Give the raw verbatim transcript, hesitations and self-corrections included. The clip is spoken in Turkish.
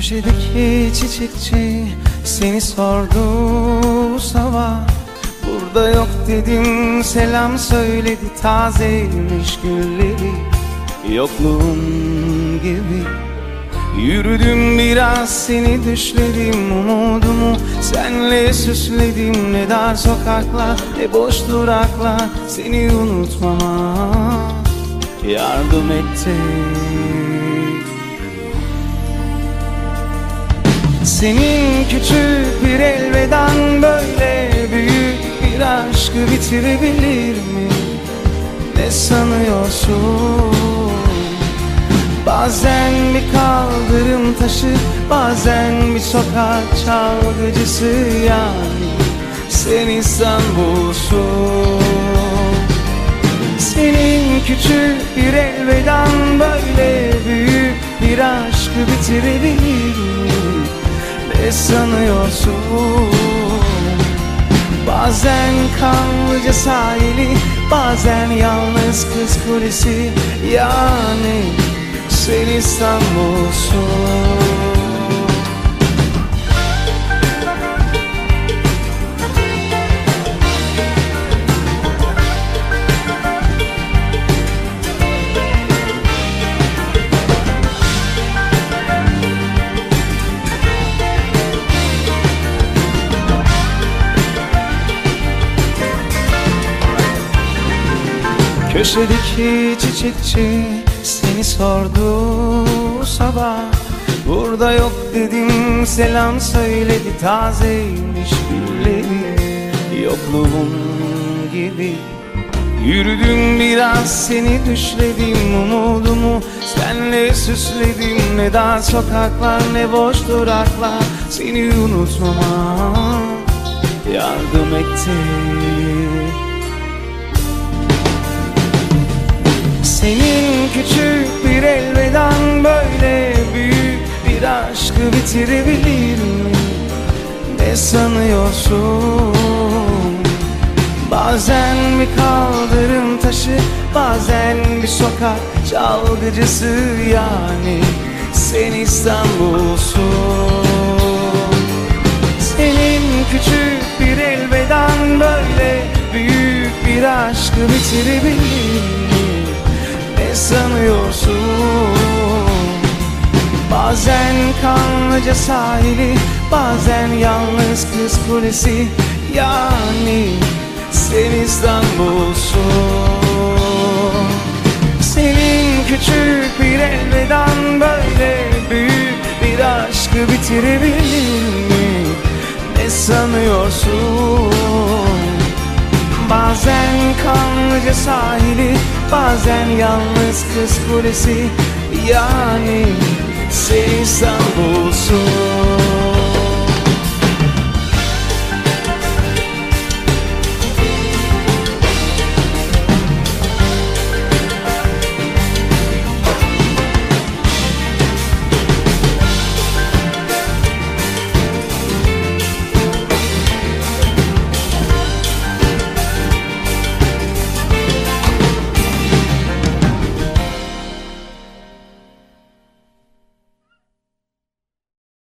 Köşedeki çiçekçi seni sordu sabah. Burada yok dedim, selam söyledi, tazeymiş gülleri yokluğun gibi. Yürüdüm biraz, seni düşledim, umudumu senle süsledim. Ne dar sokaklar, ne boş duraklar seni unutmama yardım etti. Senin küçük bir elvedan böyle büyük bir aşkı bitirebilir mi? Ne sanıyorsun? Bazen bir kaldırım taşı, bazen bir sokak çalgıcısı, yani sen İstanbul'sun. Senin küçük bir elvedan böyle büyük bir aşkı bitirebilir mi? Ne sanıyorsun? Bazen Kanlıca sahili, bazen yalnız Kız Kulesi, yani sen İstanbul'sun. Köşedeki çiçekçi seni sordu sabah. Burada yok dedim, selam söyledi, tazeymiş gülleri yokluğun gibi. Yürüdüm biraz, seni düşledim, umudumu senle süsledim. Ne dar sokaklar, ne boş duraklar seni unutmama yardım etti. Senin küçük bir elvedan böyle büyük bir aşkı bitirebilir mi? Ne sanıyorsun? Bazen bir kaldırım taşı, bazen bir sokak çalgıcısı, yani sen İstanbul'sun. Senin küçük bir elvedan böyle büyük bir aşkı bitirebilir mi? Ne sanıyorsun? Bazen Kanlıca sahili, bazen yalnız Kız Kulesi, yani sen İstanbul'sun. Senin küçük bir elvedan böyle büyük bir aşkı bitirebilir mi? Ne sanıyorsun? Bazen Kanlıca sahili, bazen yalnız Kız Kulesi, yani sen İstanbul'sun.